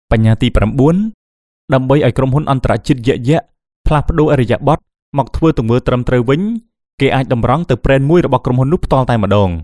បញ្ញាទី9ដើម្បីឲ្យក្រុមហ៊ុនអន្តរជាតិយៈផ្លាស់ប្ដូរអរិយាប័ត្រមកធ្វើទង្វើត្រឹមត្រូវវិញគេអាចតម្រង់ទៅប្រេនមួយរបស់ក្រុមហ៊ុននោះផ្ទាល់តែម្ដង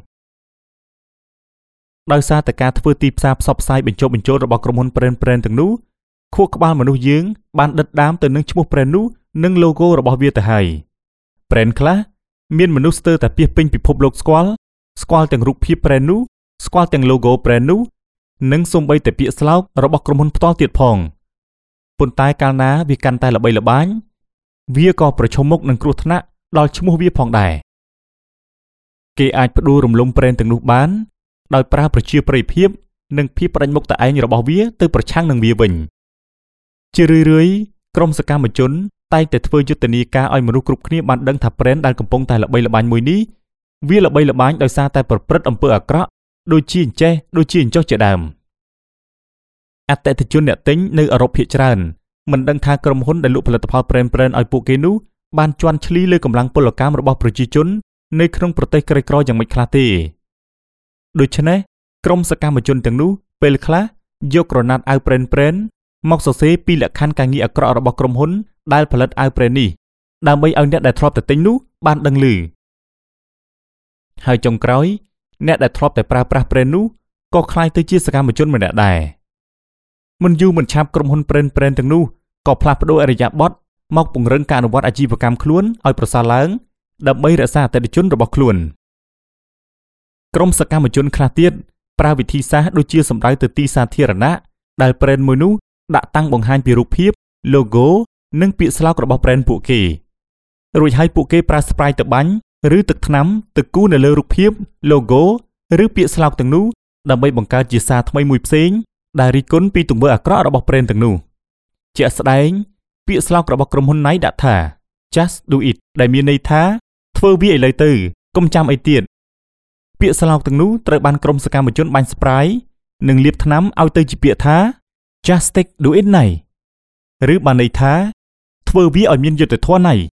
ដោយសារតែការធ្វើទីផ្សារផ្សព្វផ្សាយបញ្ចុះបញ្ចូលរបស់ក្រុមហ៊ុនប្រេនទាំងនោះខួរក្បាលមនុស្សយើងបានដិតដាមទៅនឹងឈ្មោះប្រេននោះនិង logo របស់វាទៅហើយប្រេនខ្លះមានមនុស្សស្ទើរតែពាសពេញពិភពលោកស្គាល់ទាំងរូបភាពប្រេននោះស្គាល់ទាំង logo ប្រេននោះនិងសូម្បីតែពាក្យស្លោករបស់ក្រុមហ៊ុនផ្ទាល់ទៀតផងប៉ុន្តែកាលណាវាកាន់តែល្បីល្បាញវាក៏ប្រឈមមុខនឹងគ្រោះថ្នាក់ដល់ឈ្មោះវាផងដែរគេអាចផ្ដួលរំលំប្រេនទាំងនោះបានដោយប្រើប្រជាប្រិយភាពនិងភាពផ្ដាច់មុខតែឯងរបស់វាទៅប្រឆាំងនឹងវាវិញជារឿយៗក្រុមសកម្មជនតែងតែធ្វើយុទ្ធនាការឲ្យមនុស្សគ្រប់គ្នាបានដឹងថាប្រេនដែលកំពុងតែល្បីល្បាញមួយនេះវាល្បីល្បាញដោយសារតែប្រព្រឹត្តអំពើអាក្រក់ដូចជាអញ្ចេះដូចជាអញ្ចោះជាដើមអតិថិជនអ្នកទិញនៅអឺរ៉ុបភាគច្រើនមិនដឹងថាក្រុមហ៊ុនដែលលក់ផលិតផលប្រេនឲ្យពួកគេនោះបានជន់ឈ្លីលើកម្លាំងពលកម្មរបស់ប្រជាជននៅក្នុងប្រទេសក្រីក្រយ៉ាងម៉េចខ្លះទេដូច្នេះក្រុមសកម្មជនទាំងនោះពេលខ្លះយកក្រណាត់អាវប្រេនមកសរសេរពីលក្ខខណ្ឌការងារអាក្រក់របស់ក្រុមហ៊ុនដែលផលិតអាវប្រេននេះដើម្បីឲ្យអ្នកដែលធ្លាប់តែទិញនោះបានដឹងឮហើយចុងក្រោយអ្នកដែលធ្លាប់តែប្រើប្រាស់ប្រេននោះក៏ក្លាយទៅជាសកម្មជនម្នាក់ដែរមិនយូរមិនឆាប់ក្រុមហ៊ុនប្រេនទាំងនោះក៏ផ្លាស់ប្ដូរអរិយាប័ត្រមកពង្រឹងការអនុវត្តអាជីវកម្មខ្លួនឲ្យប្រសើរឡើងដើម្បីរក្សាអតិថិជនរបស់ខ្លួនក្រុមសកម្មជនខ្លះទៀតប្រើវិធីសាស្ត្រដូចជាសម្ដៅទៅទីសាធារណៈដែលប្រេនមួយនោះដាក់តាំងបង្ហាញពីរូបភាព logo និងពាក្យស្លោករបស់ប្រេនពួកគេរួចហើយពួកគេប្រើស្ប្រៃទៅបាញ់ឬទឹកថ្នាំទៅគូរនៅលើរូបភាព logo ឬពាក្យស្លោកទាំងនោះដើម្បីបង្កើតជាសារថ្មីមួយផ្សេងដែលរិះគន់ពីទង្វើអាក្រក់របស់ប្រេនទាំងនោះជាក់ស្ដែងពាក្យស្លោករបស់ក្រុមហ៊ុន Nike ដាក់ថា just do it ដែលមានន័យថាធ្វើវាឥឡូវទៅកុំចាំអីទៀតពាក្យស្លោកទាំងនោះត្រូវបានក្រុមសកម្មជនបាញ់ស្ប្រៃនិងលាបថ្នាំឲ្យទៅជាពាក្យថា just do it ណៃឬបានន័យថាធ្វើវាឲ្យមានយុត្តិធម៌ណៃ